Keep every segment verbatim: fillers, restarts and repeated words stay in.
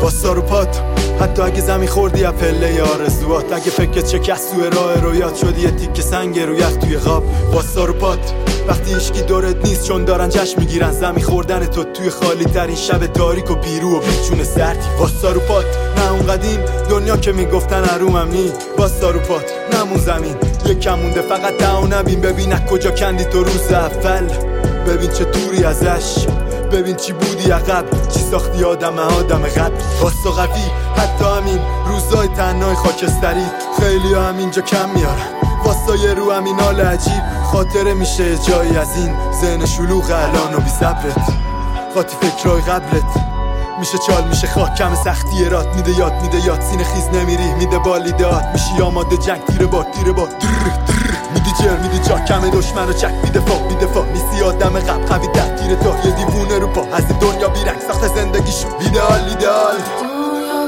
واسا رو پات، حتی اگه زمین خوردی از پله آرزوات، اگه فکرت شکست توی راه رویات شدی یه تیکه سنگ رو یخ توی خواب. واسا رو پات، وقتی هیچکی دورت نیست چون دارن جشن میگیرن زمین خوردن تو توی خالی ترین شب تاریک و بیرو و بیچون سردی. واسا رو پات، نه اون قدیم دنیا که میگفتن ارومم نی. واسا رو پات، نمون زمین یکم مونده فقط دعا نبین، ببین از کجا کندی تو روز اول، ببین چه دوری ازش، ببین چی بودی عقب، چی ساختی آدم آدم قبل. واسا قوی، حتی همین روزای تنهای خاکستری خیلی ها همینجا کم میارن. واسا یه رو همین حال عجیب خاطره میشه جایی از این ذهن شلوغ الان و بی صبرت، خاطی فکرهای قبلت میشه چال میشه خاک، کم سختی رات میده یاد میده یاد، سینه خیز نمیری میده بالیدات، میشی آماده جنگ تیره باد تیره باد میدی جر میدی جا، کم دشمن رو چک میده فا میده فا، نیستی آدم قب قوی ده تیره تا یه دیوونه رو پا، از این دنیا بیرنگ ساخت زندگیشو ایدئال ایدئال. دنیا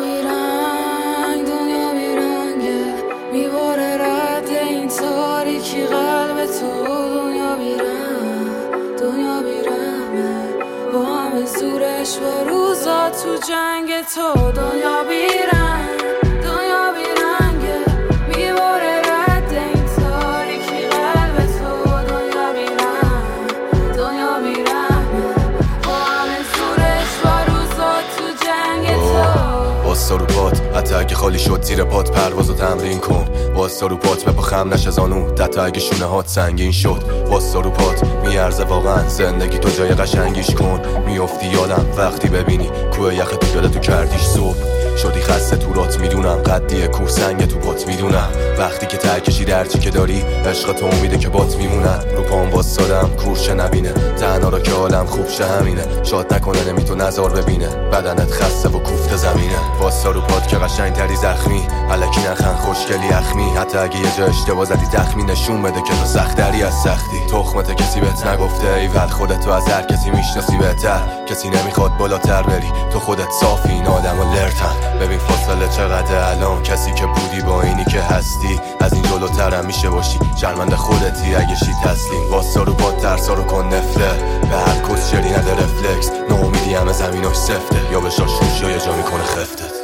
بیرنگ دنیا بیرنگه میباره رد این تاریکی قلب تو، دنیا بیرنگ دنیا بیرنگه با همه زورش با روزا تو جنگ تو، دنیا بیرنگ دنیا بیرنگه میباره رد این تاریکی قلب تو، دنیا بیرنگ دنیا بیرنگه با همه زورش با روزا تو جنگ تو. واسا رو پات، حتی اگه خالی شد زیر پات پروازو تمرین کن. واسا رو پات بپا خم نشه زانو، حتی اگه شونه هات سنگین شد. واسا رو پات میارزه واقعا زندگی تو جای قشنگیش کن. میافتی یادم وقتی ببینی کوه یخ تو یادتو کردیش صبح شدی خسته تو رات میدونم، قدیه کوه سنگ تو پات میدونم، وقتی که ترکشی درچی که داری عشق تو امیده که بات میمونن. رو پام واسادم کورشه نبینه تنها را که حالم خوب شه همینه، شاد نکنه نمی تو نظر ببینه بدنت خسته و کوفته زمینه. واسا رو پات که قشنگ تری زخمی الکی نخن خوشگلی اخمی، حتی اگه یه جا اشتباه زدی تخمی نشون بده که تو سختری از سختی. تخمت کسی بهت نگفته ایول خودتو از هر کسی میشناسی بهتر، کسی نمیخواد بالاتر بری تو خودت صافی این آدم و لرتن. ببین فاصله چقدر الان، کسی که بودی با اینی که هستی از این جلوتر هم میشه باشی، شرمنده خودتی اگه شی تسلیم. واسا رو پات ترسا رو کن نفله، به هر کس شری نده رفلکس، ناامیدی همه زمیناش سفته، یا به شاشوش یا یه جا میکنه خفتت.